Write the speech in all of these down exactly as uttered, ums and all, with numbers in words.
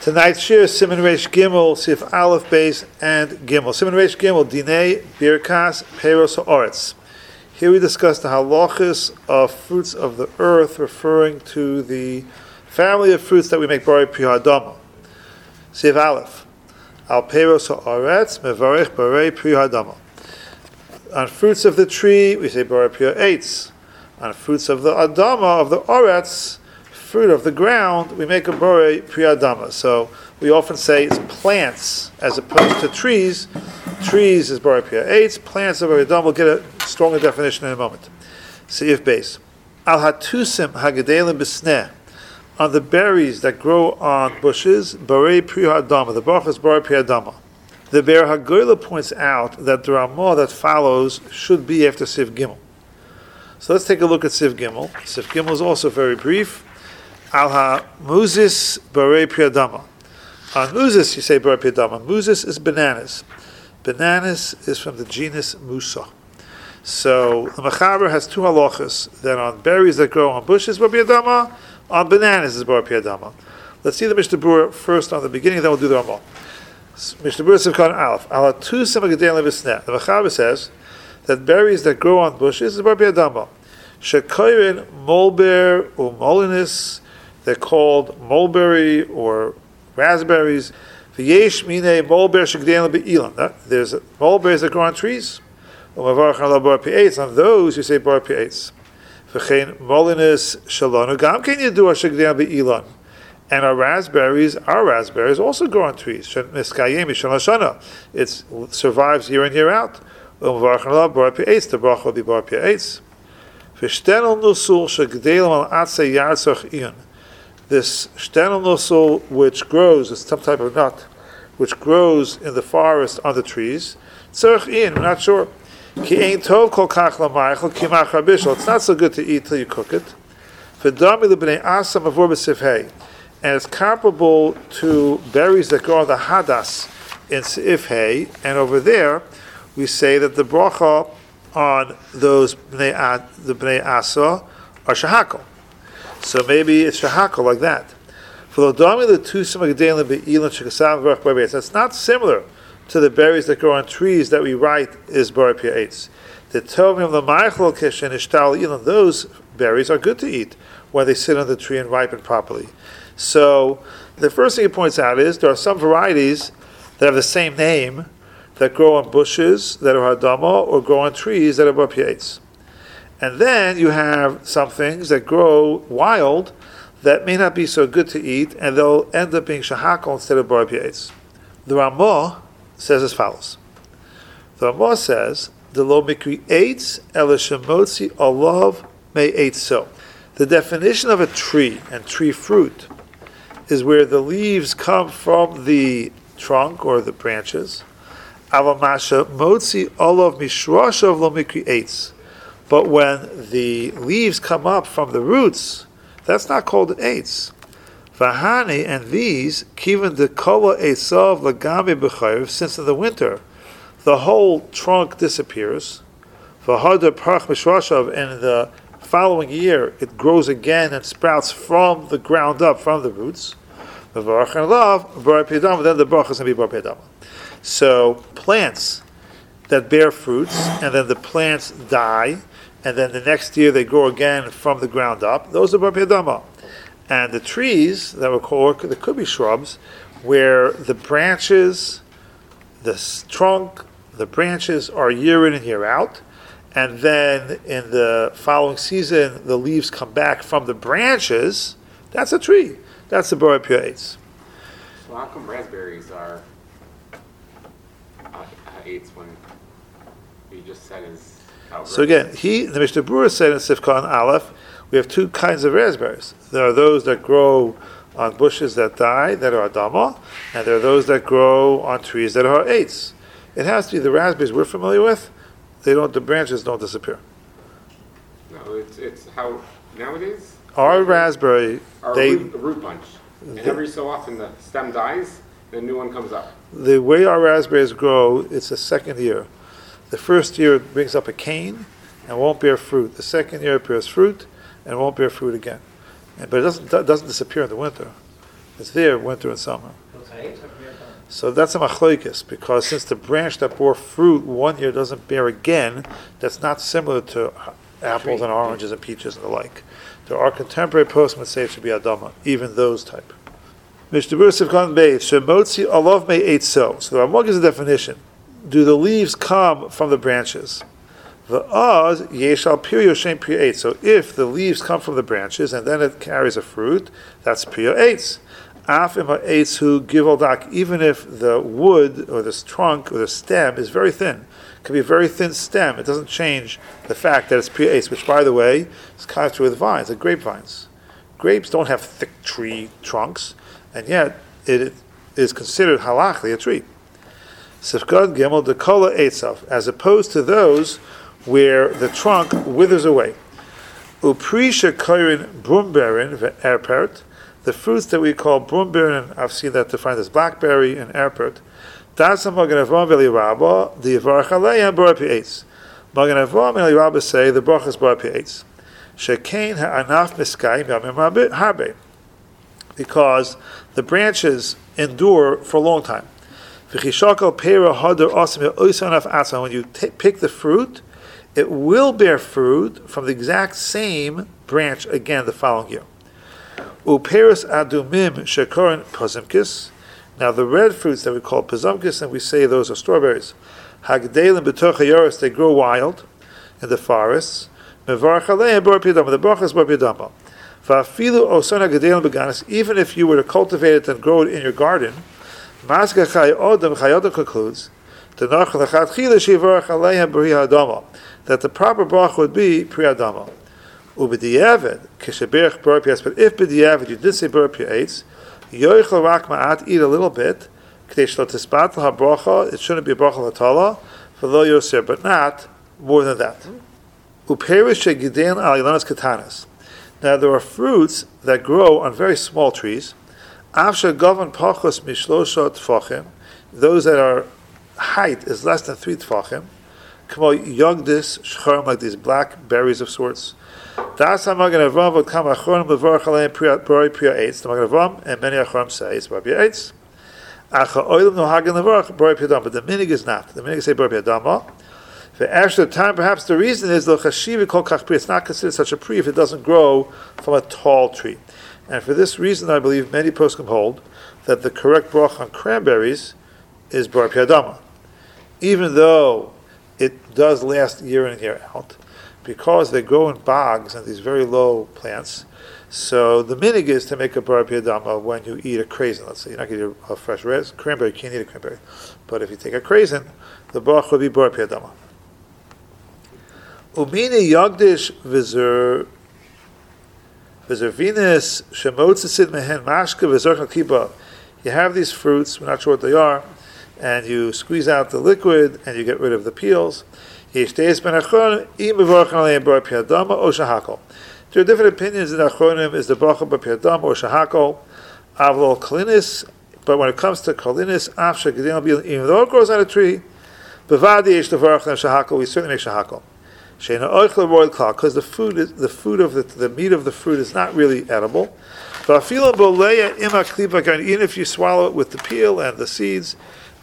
Tonight's shir is Siman Reish Gimel, Sif Aleph Beis and Gimel. Siman Reish Gimel, Dinei Birkas Peiros Haaretz. Here we discuss the halachas of fruits of the earth, referring to the family of fruits that we make Borei Pri Hadama. Sif Aleph, Al Peiros Haaretz Mevarech Borei Pri Hadama. On fruits of the tree, we say Borei Pri Eitz. On fruits of the Adama, of the Haaretz, fruit of the ground, we make a borei pri adama. So we often say it's plants as opposed to trees. Trees is borei pri eitz, plants are borei adama. We'll get a stronger definition in a moment. See if base. Al hatusim hagadelim b'sneh, on the berries that grow on bushes, borei pri adama. The bracha is borei pri adama. The Ber Hagoyla points out that the Ramah that follows should be after Siv Gimel. So let's take a look at Siv Gimel. Siv Gimel is also very brief. Al ha-muzis borei pri adama. On muzis, you say borei pri adama. Muzis is bananas. Bananas is from the genus Musa. So the Mechaber has two halachas, that on berries that grow on bushes, borei pri adama, on bananas is borei pri adama. Let's see the Mishnah Berurah first on the beginning, then we'll do the Ramah. Mishnah Berurah Sivkon Aleph. Al ha-tusim hagadelim b'sneh. The Mechaber says that berries that grow on bushes is borei pri adama. Shekoirin molber or molinis, they're called mulberry or raspberries. V'yesh minei mulber shegdelim be'ilan. There's mulberries that grow on trees. On those you say bar pi'etz. V'chein molinis shalonu gam can you do a shegdelim be'ilan. And our raspberries, our raspberries also grow on trees. It survives year in, year out. The bracha will be bar pi'etz. V'shtenel nusul shegdelim al atzei yartzach iyon. This shtenel nusul, which grows, it's some type of nut, which grows in the forest on the trees. Tzarech in, we're not sure. Ki ein tov kol kach lamaychel ki mach rabishol. It's not so good to eat till you cook it. V'dami lebnei asa mavur b'sifhei. And it's comparable to berries that grow on the hadas in sifhei. And over there, we say that the bracha on those bnei, the bnei asa are shahakol. So maybe it's shahakol like that. That's not similar to the berries that grow on trees that we write is borei pri eitz. The tovim the ma'achol kishen ishtal ilan. Those berries are good to eat when they sit on the tree and ripen properly. So the first thing he points out is there are some varieties that have the same name that grow on bushes that are hadama or grow on trees that are borei pri eitz. And then you have some things that grow wild that may not be so good to eat, and they'll end up being shahakol instead of borei pri eitz. The Ramah says as follows. The Ramah says, "The lo mikri eitz ela shemotzi olav me eitzo." The definition of a tree and tree fruit is where the leaves come from the trunk or the branches. Avamasha motzi olav mishrashav lo mikri eitz. But when the leaves come up from the roots, that's not called an eitz. Vahani, and these, kivan de kola eitzav lagami b'chayv, since in the winter, the whole trunk disappears. Vahada parach mishrashav, and in the following year, it grows again and sprouts from the ground up, from the roots. V'varach and love, borei pri adama, then the bracha is going to be borei pri adama. So, plants that bear fruits, and then the plants die, and then the next year they grow again from the ground up. Those are borei pri adama. And the trees that were called, there could be shrubs, where the branches, the trunk, the branches are year in and year out, and then in the following season the leaves come back from the branches. That's a tree. That's the borei pri eitz. So how come raspberries are uh, eitz when you just said is? So again, he, the Mishnah Berurah said in Sivkon Aleph, we have two kinds of raspberries. There are those that grow on bushes that die, that are adama, and there are those that grow on trees that are eitz. It has to be the raspberries we're familiar with. They don't. The branches don't disappear. No, it's it's how nowadays. Our raspberry, our they root, root bunch, and they, every so often the stem dies, and a new one comes up. The way our raspberries grow, it's a second year. The first year it brings up a cane and won't bear fruit. The second year it bears fruit and won't bear fruit again. And, but it doesn't it doesn't disappear in the winter. It's there winter and summer. So that's a machlokes, because since the branch that bore fruit one year doesn't bear again, that's not similar to apples and oranges and peaches and the like. There are contemporary poskim that say it should be adama, even those type. Mishnah Siv Kan Beis Shemotzi Alav Me Eitzo. So the Ramah gives a definition. Do the leaves come from the branches? V'az yeshal pirio shem priya eitz. So if the leaves come from the branches and then it carries a fruit, that's priya eitz. Af im ha'eitz hu gival dak. Even if the wood or the trunk or the stem is very thin, it can be a very thin stem. It doesn't change the fact that it's priya eitz, which, by the way, is kind of true with vines, like grapevines. Grapes don't have thick tree trunks, and yet it is considered halachically a tree. Sifkad Gimel Dekola Eitzav, as opposed to those where the trunk withers away. Uprisha Kairin Brumberin Erpert, the fruits that we call Brumberin, I've seen that defined as blackberry and Erpert. That's a Magen Avraham Veli Rabba, the Yivarach Aleim Bar Pi Eitz. Magen Avraham and Rabba say the Brach is Bar Pi Eitz. Shekain Ha'anaf Miskayim Yamim Harbe, because the branches endure for a long time. When you t- pick the fruit, it will bear fruit from the exact same branch again the following year. Uperis adumim shekorin pozimkis. Now the red fruits that we call pozimkis, and we say those are strawberries. Hagdelim b'toch hayoros, they grow wild in the forests. Mevarach aleim bar piyadama, the bracha is bar piyadama. Va'afilu osana gadelim beganis, even if you were to cultivate it and grow it in your garden, Masga Chai Odom Chayodom concludes that the proper brach would be Pri Adama. Ubediavad Kishaberch Bar Pias, but if Bediavad you did say Bar Pias, Yoichel Rak Ma'at, eat a little bit, Kdesh Lo Tispat La Bracha, it shouldn't be a bracha Latala, for Lo Yosir, but not more than that. Uperish Gideon Al Ilanas Katanas. Now there are fruits that grow on very small trees. After govern pachos mishlosha tfachim, those that are height is less than three tfachim, kamo yogdis shcharim, like these black berries of sorts. Das hamagen avram vod kam achronim levarach aleim bari priya eitz. The magen avram and many achronim say it's bari priya eitz. Acha oilim nohagen levarach bari priya dama, but the minig is not. The minig is say bari priya dama. The extra time, perhaps the reason is the chashivi kol kach pri. It's not considered such a pri if it doesn't grow from a tall tree. And for this reason, I believe many poskim hold that the correct bracha on cranberries is bar piyadama, even though it does last year in and year out, because they grow in bogs and these very low plants. So the minig is to make a bar piyadama when you eat a craisin. Let's say you're not going to eat a fresh res- cranberry, you can't eat a cranberry. But if you take a craisin, the bracha will be bar piyadama. Umini yagdish vizer. You have these fruits, we're not sure what they are, and you squeeze out the liquid and you get rid of the peels. There are different opinions in Achronim, is the bracha bar piyadama or shahakol. Avlol kalinis, but when it comes to kalinis, even though it grows on a tree, we certainly make shahakol. Because the food is, the food of the, the meat of the fruit is not really edible. Even if you swallow it with the peel and the seeds,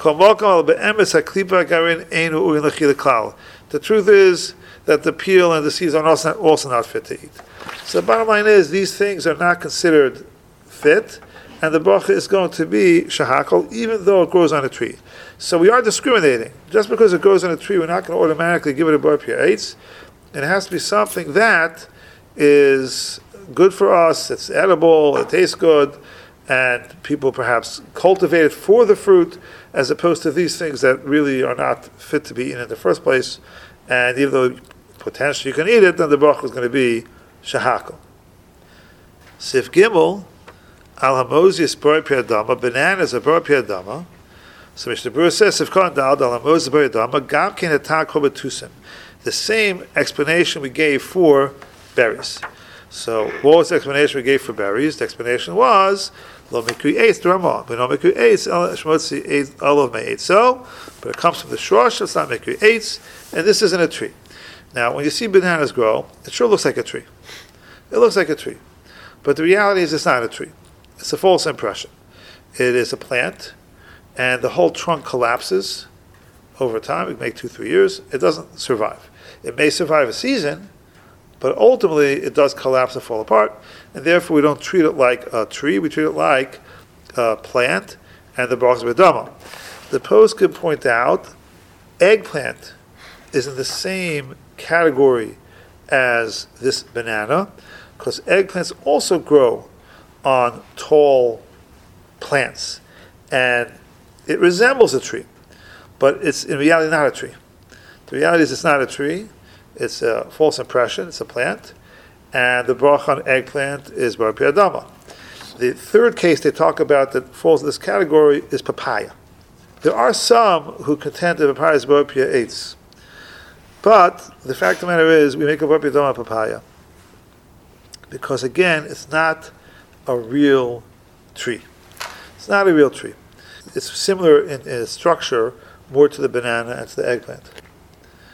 the truth is that the peel and the seeds are also not, also not fit to eat. So the bottom line is these things are not considered fit, and the bracha is going to be shahakol, even though it grows on a tree. So we are discriminating. Just because it grows on a tree, we're not going to automatically give it a bar pia eitz. It has to be something that is good for us, it's edible, it tastes good, and people perhaps cultivate it for the fruit, as opposed to these things that really are not fit to be eaten in the first place. And even though potentially you can eat it, then the bracha is going to be shahakol. Sif Gimel, Al Hamozius bar piyadama, bananas are bar piyadama. So Mishnah Berurah says, Sif Kan Dal Al Hamozius bar piyadama, Gam Ken Etak Hobetusim. The same explanation we gave for berries. So what was the explanation we gave for berries? The explanation was, Lo Mikri Eitz D'Ramah, but no Mikri Eitz, Shmotzi Eitz, Olav Me Eitz. So, but it comes from the Shrosh, it's not Mikri Eitz, and this isn't a tree. Now, when you see bananas grow, it sure looks like a tree. It looks like a tree. But the reality is it's not a tree. It's a false impression. It is a plant, and the whole trunk collapses over time. It can make two, three years. It doesn't survive. It may survive a season, but ultimately it does collapse and fall apart, and therefore we don't treat it like a tree. We treat it like a plant, and the brachas b'dama. The poskim point out eggplant is in the same category as this banana, because eggplants also grow on tall plants, and it resembles a tree, but it's in reality not a tree. The reality is it's not a tree, it's a false impression, it's a plant, and the bracha on eggplant is bar piyadama. The third case they talk about that falls in this category is papaya. There are some who contend that papaya is bar piyah eitz. But the fact of the matter is, we make a bar piyadama papaya. Because again, it's not a real tree. It's not a real tree. It's similar in, in structure more to the banana and to the eggplant.